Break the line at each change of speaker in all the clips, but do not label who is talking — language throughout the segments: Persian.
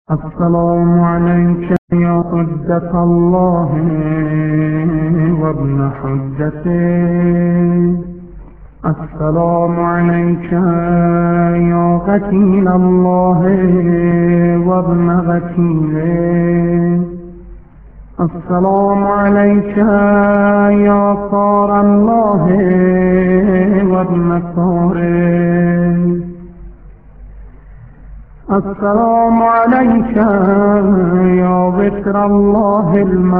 السلام عليك يا حجة الله وابن حجته. السلام عليك يا غسيل الله وابن غسيله. السلام عليك يا صار الله وابن صاره. السلام عليك يا ذكر الله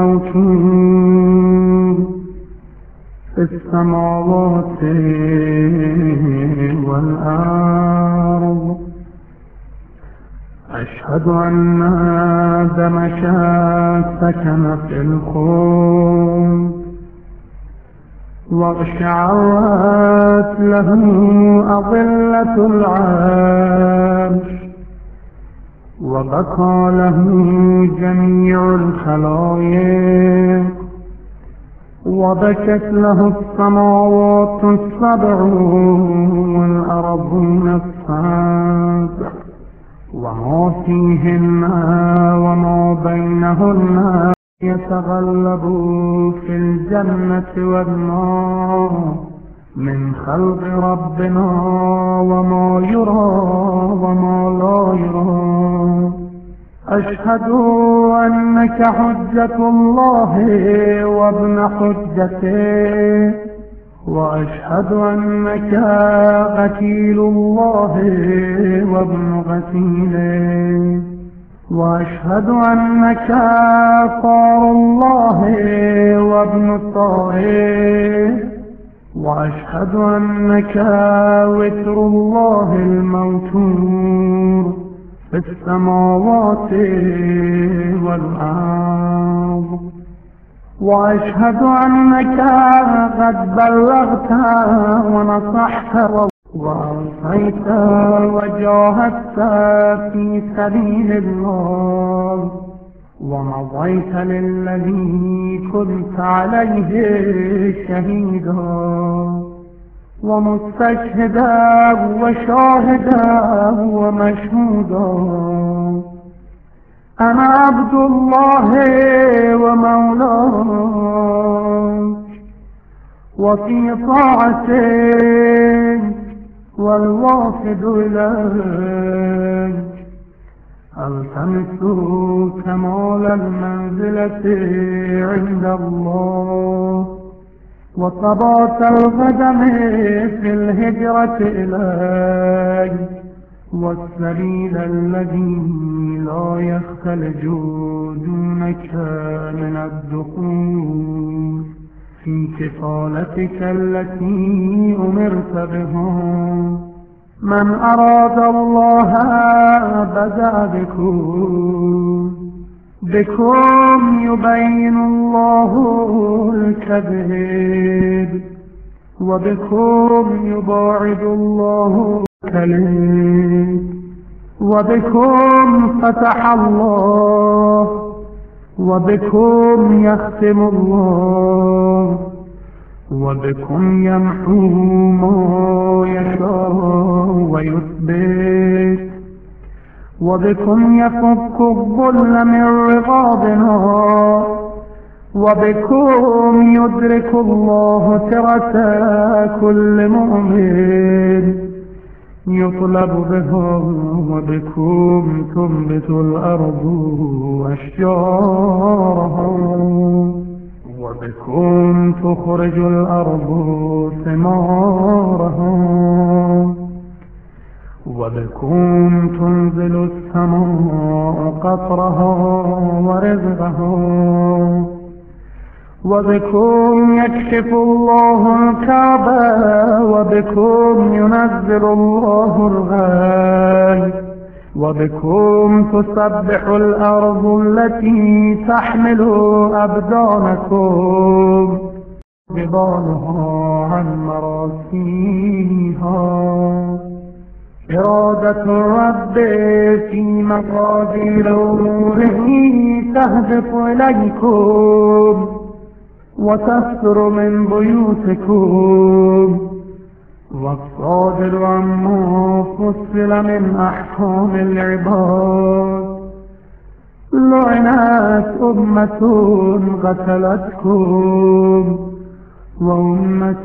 الموجود في السماوات والأرض. أشهد أن دمك سكن في القلوب واشعرت له أظلة العرش وبكى له جميع الخلائق وبكت له السماوات السبع والأرضون السبع وما فيهن وما بينهن يتغلب في الجنة والنار من خلق ربنا وما يرى وما لا يرى. أشهد أنك حجة الله وابن حجته، وأشهد أنك غسيل الله وابن غسيله، وأشهد أنك صار الله وابن صاره، وأشهد أنك وتر الله الموتور في السماوات والأرض. وأشهد أنك قد بلغت ونصحت وأوصيت وجاهدت في سبيل الله ومضيت للذي كنت عليه شهيدا ومستشهدا وشاهدا ومشهودا. أنا عبد الله ومولاه وفي طاعته والوافد إليك. التمس كمال المنزلة عند الله وثبات القدم في الهجرة إليك والسبيل الذي لا يختلج دونك من الدخول في كفالتك التي أمرت بها. من أراد الله بدأ بكم يبين الله الكذب وبكم يباعد الله الكذب وبكم فتح الله وبكم يختم الله وبكم يمحو ما يشاء ويثبت وبكم يفك الظل من رقابنا وبكم يدرك الله ترة كل مؤمن يطلب بها وبكم تنبت الأرض أشجارها وبكم تخرج الأرض ثمارها وبكم تنزل السماء قطرها ورزقها وبكم يكشف الله الكعبة وبكم ينزل الله الغيث وبكم تسبح الأرض التي تحمل أبدانكم جبالها عن مراسيها. إرادة الرب في مقادير أموره تهبط إليكم وتستر من بيوتكم والصادر عما فصل من أحكام العباد لعنت أمة قتلتكم وأمة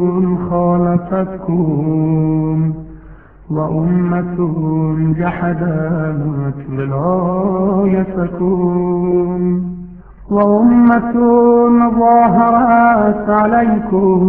خالفتكم وأمة جحدت ولايتكم وأمة ظاهرت عليكم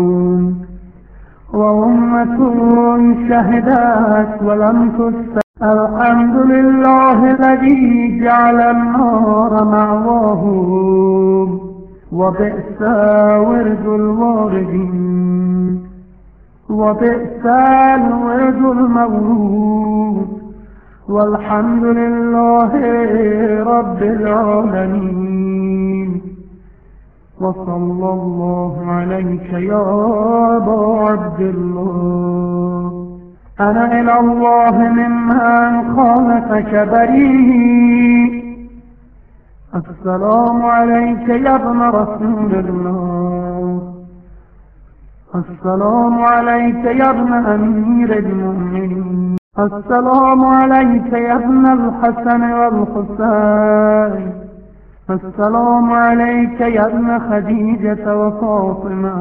وأمة شهدت ولم تستطع. الحمد لله الذي جعل النار مأواهم وبئس ورد الواردين وبئس الورد المورود. والحمد لله رب العالمين. وصلى الله عليك يا أبا عبد الله. أنا إلى الله ممن خالفك بريء. السلام عليك يا ابن رسول الله. السلام عليك يا ابن أمير المؤمنين. السلام عليك يا ابن الحسن والحسين. السلام عليك يا ابن خديجة وفاطمة.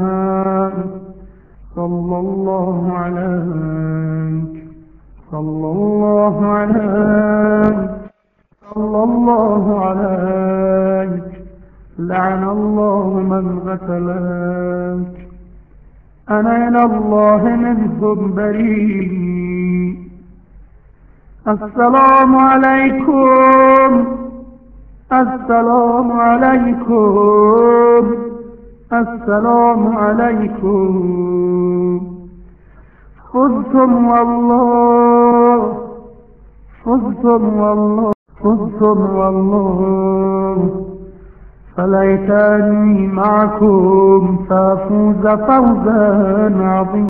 صلى الله عليك صلى الله عليك صلى الله عليك. لعن الله من قتلك. أنا إلى الله منهم بريء. السلام عليكم السلام عليكم السلام عليكم. فزتم والله فزتم والله فزتم والله. فليتني معكم فافوز فوزا عظيما.